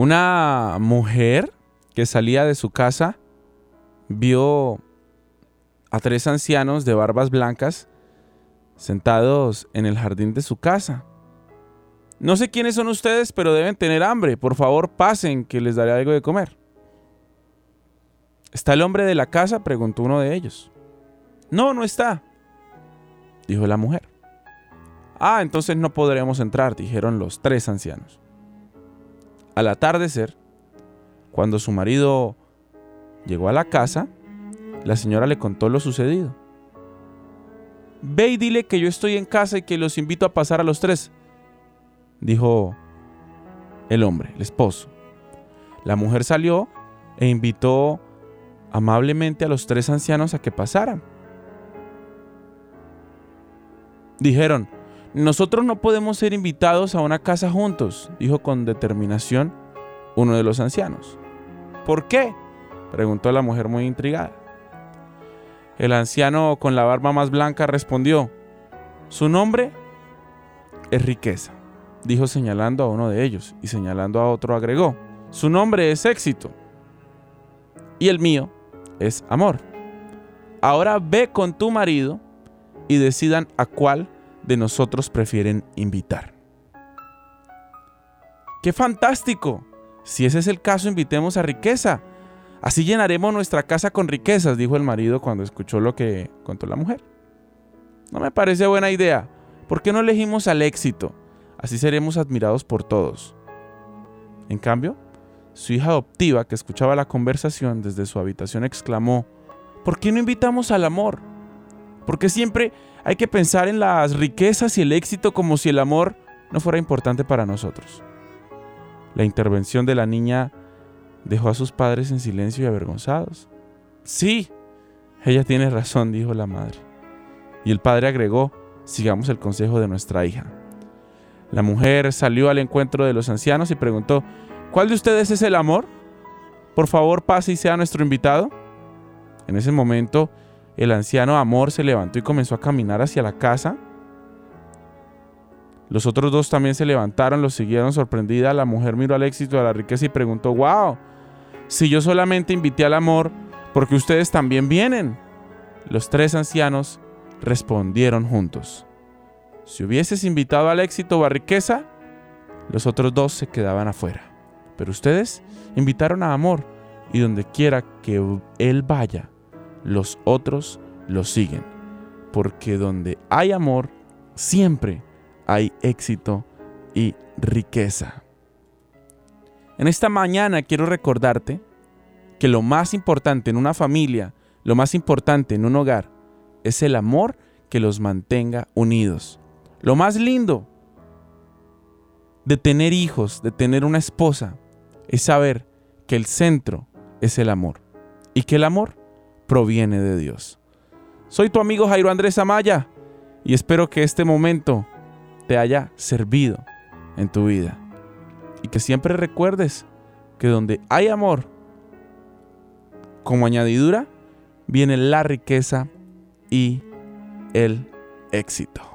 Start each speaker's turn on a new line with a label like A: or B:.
A: Una mujer que salía de su casa vio a 3 ancianos de barbas blancas sentados en el jardín de su casa. No sé quiénes son ustedes, pero deben tener hambre. Por favor, pasen, que les daré algo de comer. ¿Está el hombre de la casa?, preguntó uno de ellos. No, no está, dijo la mujer. Ah, entonces no podremos entrar, dijeron los 3 ancianos. Al atardecer, cuando su marido llegó a la casa, la señora le contó lo sucedido. Ve y dile que yo estoy en casa y que los invito a pasar a los 3, dijo el hombre, el esposo. La mujer salió e invitó amablemente a los 3 ancianos a que pasaran. Dijeron: nosotros no podemos ser invitados a una casa juntos, dijo con determinación uno de los ancianos. ¿Por qué?, preguntó la mujer muy intrigada. El anciano con la barba más blanca respondió: su nombre es Riqueza, dijo señalando a uno de ellos, y señalando a otro agregó: su nombre es Éxito, y el mío es Amor. Ahora ve con tu marido y decidan a cuál de nosotros prefieren invitar. ¡Qué fantástico! Si ese es el caso, invitemos a Riqueza. Así llenaremos nuestra casa con riquezas, dijo el marido cuando escuchó lo que contó la mujer. No me parece buena idea. ¿Por qué no elegimos al Éxito? Así seremos admirados por todos. En cambio, su hija adoptiva, que escuchaba la conversación desde su habitación, exclamó: ¿por qué no invitamos al Amor? Porque siempre hay que pensar en las riquezas y el éxito como si el amor no fuera importante para nosotros. La intervención de la niña dejó a sus padres en silencio y avergonzados. Sí, ella tiene razón, dijo la madre. Y el padre agregó: sigamos el consejo de nuestra hija. La mujer salió al encuentro de los ancianos y preguntó: ¿cuál de ustedes es el Amor? Por favor, pase y sea nuestro invitado. En ese momento, el anciano Amor se levantó y comenzó a caminar hacia la casa. Los otros 2 también se levantaron, los siguieron sorprendida. La mujer miró al Éxito y a la Riqueza y preguntó: ¡wow! Si yo solamente invité al Amor, ¿por qué ustedes también vienen? Los 3 ancianos respondieron juntos: si hubieses invitado al Éxito o a Riqueza, los otros 2 se quedaban afuera. Pero ustedes invitaron a Amor, y donde quiera que él vaya, los otros lo siguen. Porque donde hay amor, siempre hay éxito y riqueza. En esta mañana quiero recordarte que lo más importante en una familia, lo más importante en un hogar, es el amor que los mantenga unidos. Lo más lindo de tener hijos, de tener una esposa, es saber que el centro es el amor y que el amor proviene de Dios. Soy tu amigo Jairo Andrés Amaya y espero que este momento te haya servido en tu vida y que siempre recuerdes que donde hay amor, como añadidura, viene la riqueza y el éxito.